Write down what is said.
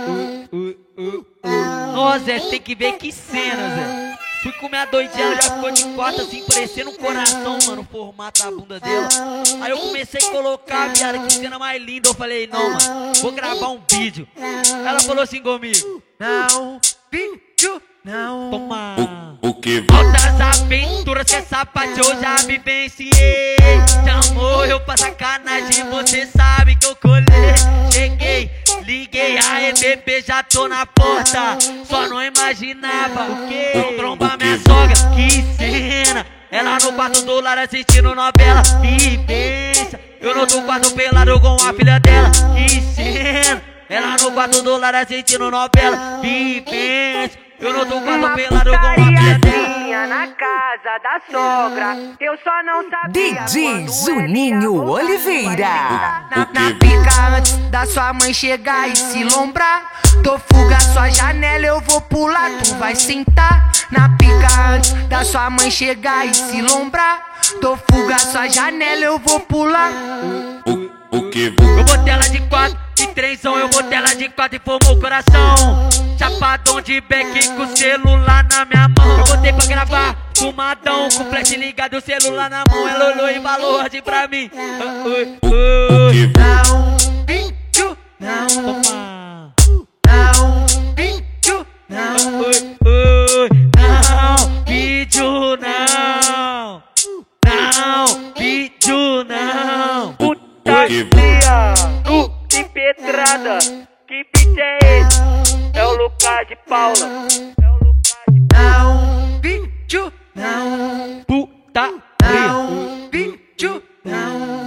Nossa, Zé, tem que ver que cena, Zé. Fui comer a doidinha, ela já ficou de quatro assim, parecendo um coração, mano, o formato da bunda dela. Aí eu comecei a colocar, viado, que cena mais linda. Eu falei, não, mano, vou gravar um vídeo. Ela falou assim comigo: não, vídeo, não. Toma. O que? Altas aventuras que essa parte eu já vivenciei. Chamou eu pra sacanagem, você sabe que eu colei. Cheguei, liguei, aê bebê, já tô na porta. Só não imaginava o que? Tromba minha sogra, que cena. Ela no quarto do lar assistindo novela. Que pensa, eu no quarto pelado com a filha dela. Que cena. Ela no quarto do lar assistindo novela. Que pensa, eu no quarto pelado com a filha dela. Na casa da sogra, eu só não sabia. DJ Juninho Oliveira. Na pica antes da sua mãe chegar e se lombrar. Tô fuga sua janela, eu vou pular, tu vai sentar. Na pica antes da sua mãe chegar e se lombrar. Tô fuga sua janela, eu vou pular. O que? Eu botei ela de quatro, de trêsão, eu botei ela de quatro e formou o coração. Chapadão de beck com celular na minha mão. Eu botei pra gravar, fumadão, com flash ligado, o celular na mão. Ela olhou e falou assim pra mim: não, vídeo, não, toma. Não, vídeo, não, não, vídeo, não. Não, vídeo, não. Puta fria, de pedrada. Que beat é esse? É o Lucas de Paula. Não, vídeo, não. Puta fria, vídeo, não.